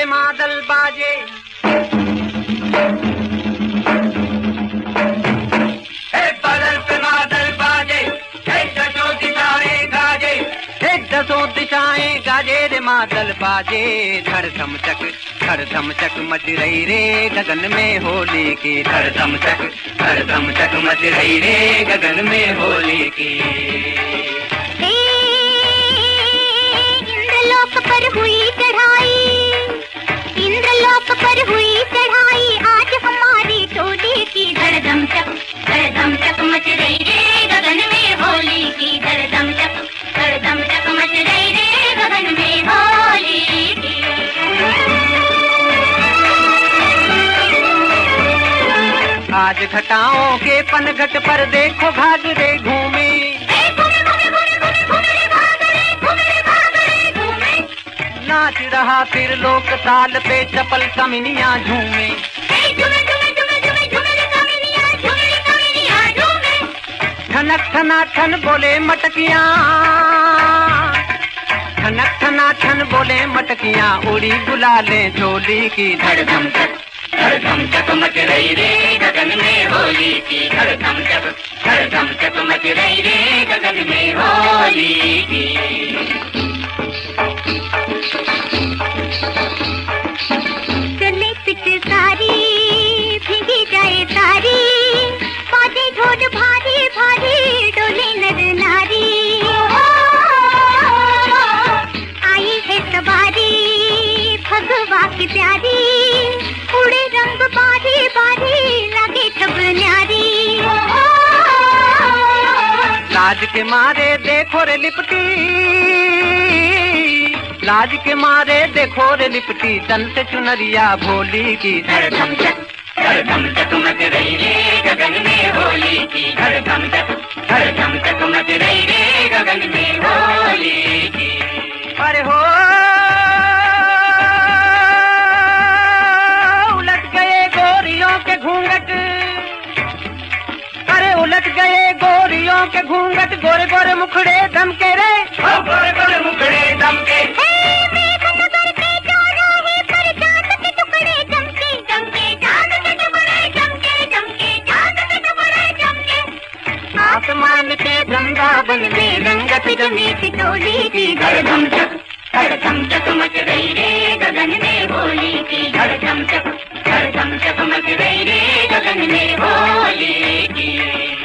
पे मादल बाजे, बादल पे मादल बाजे, दसों दिशाएं गाजे, दसों दिशाएं गाजे रे मादल बाजे। धड़धम चक मच रही रे गगन में होली की, धड़धम चक मच रही रे गगन में होली की। इंद्रलोक पर हुई चढ़ाई, इंद्रलोक पर हुई चढ़ाई, आज हमारी टोली की। धड़धम चक मच रही रे गगन में होली की, धड़धम चक मच रही रे गगन में होली की। आज घटाओं के पनघट पर देखो घाघरे घूमे, नाच रहा फिर लोक ताल पे चपल कमिनियां झूमे, ठनक ठना ठन बोले मटकियां, ठनक ठना ठन बोले मटकियां, उड़ी गुलाले झोली की। धड़धम चक मच रही रे गगन में होली की, धड़धम चक मच रही रे गगन में होली की। चले पिचकारी भीगी जाए सारी, बाजे ढोल भारी भारी, डोले नर नारी। आई है सवारी भगवा की प्यारी, उड़े रंग बारी बारी, लगे सब न्यारी। लाज के मारे देखो रे लिपटी, लाज के मारे देखो रे लिपटी, तन से चुनरिया भोली की। धड़धम चक मच रही रे गगन में होली की, धड़धम चक मच रही रे गगन में होली की। अरे हो उलट गए गोरियों के घूंघट, अरे उलट गए गोरियों के घूंघट, गोरे गोरे मुखड़े दमके रे, गोरे गोरे मुखड़े दमके। आसमान के वृंदावन में रंगत जमी टोली की। धड़धम चक मच रही रे गगन में होली की, धड़धम चक मच रही रे गगन में होली की।